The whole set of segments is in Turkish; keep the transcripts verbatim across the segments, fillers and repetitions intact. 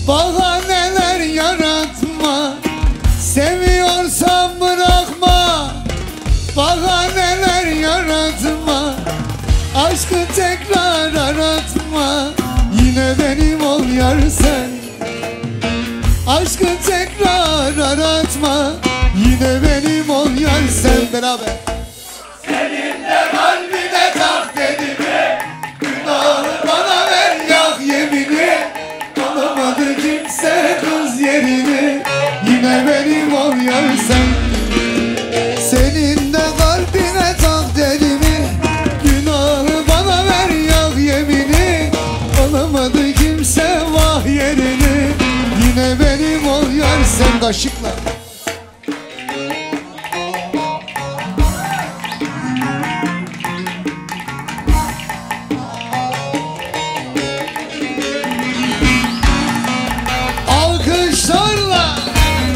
Bahaneler yaratma, seviyorsan bırakma. Bahaneler yaratma, aşkı tekrar aratma. Yine benim ol yar sen, aşkı tekrar aratma. Yine benim ol yar sen. Beraber. Senin de kalbine tak dedimi, günahı bana ver yak yemini. Alamadı kimse kız yerini, yine benim ol yar sen. Senin de kalbine tak dedimi, günahı bana ver yak yemini. Alamadı kimse vah yerini, yine benim ol yar sen. Kaşıkla. Alkışlarla.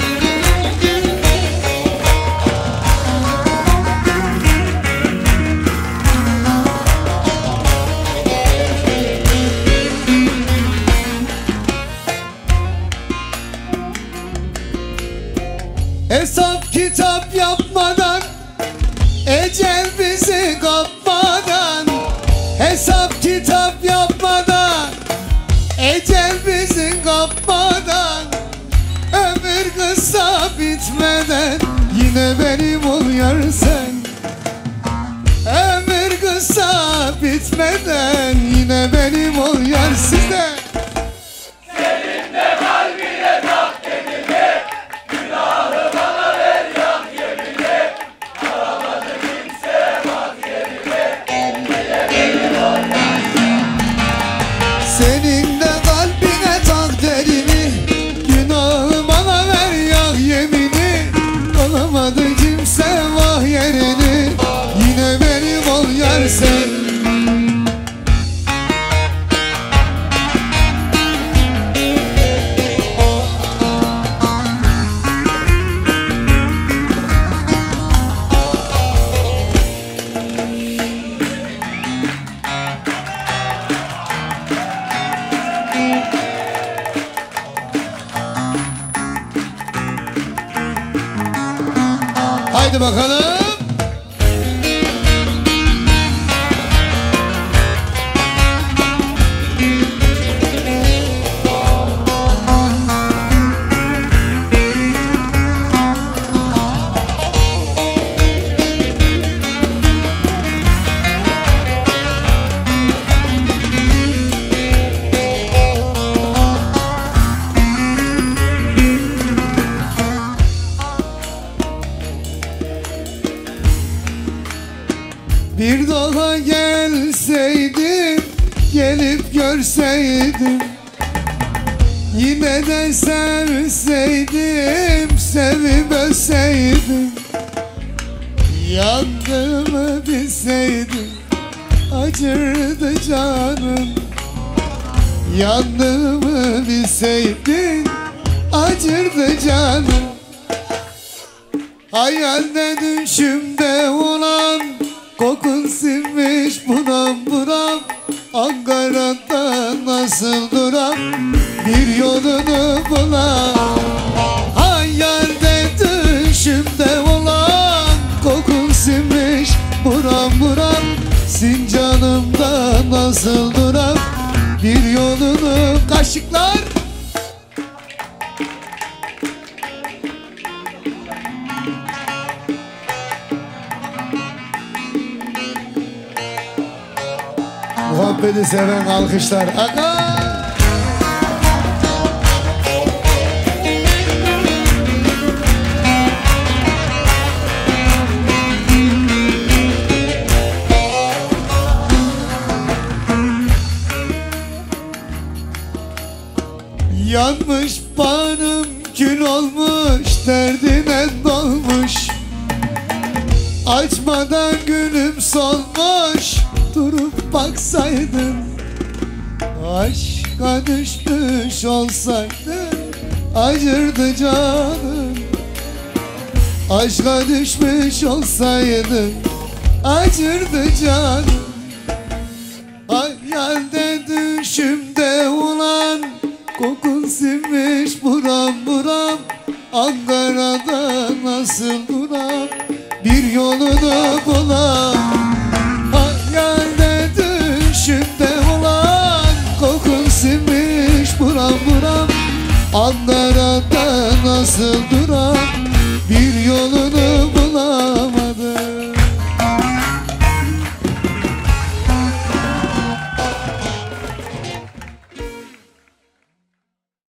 Hesap kitap yapmadan, ecel bizi kapmadan. Hesap kitap yapmadan, ecel bizi kapmadan. Ömür kısa bitmeden, yine benim ol yar sen. Ömür kısa bitmeden, yine benim ol yar sizde. Senin de kalbine tak dedimi, günahı bana ver yak yemini. Alamadı kimse bak yerine, yine benim ol yar sen. Senin de kalbine tak dedimi, günahı bana ver yak yemini. Alamadı kimse vah yerini, yine benim ol yar sen. Haydi bakalım. Bir daha gelseydim, gelip görseydim. Yine de sevseydim, sevip ölseydim. Yandığımı bilseydim, acırdı canım. Yandığımı bilseydin, acırdı canım. Hayalde düşümde olan, kokun sinmiş buram buram. Ankara'da nasıl duram, bir yolunu bulam. Hayalde düşümde olan, kokun sinmiş buram buram. Sincanımda nasıl duram, bir yolunu. Kaşıklar. Muhabbeti seven alkışlar. Aga! Yanmış bağrım, kül olmuş, derdine dolmuş. Açmadan gülüm solmuş, durup baksaydın. Aşka düşmüş olsaydın, acırdı canım. Aşka düşmüş olsaydın, acırdı canım. Hayalde düşümde ulan, Kokun sinmiş buram buram, Ankara'da nasıl duram, bir yolunu bulam. Hayalde düşümde olan, kokun sinmiş buram buram, Ankara'da nasıl duram, bir yolunu bulamadım.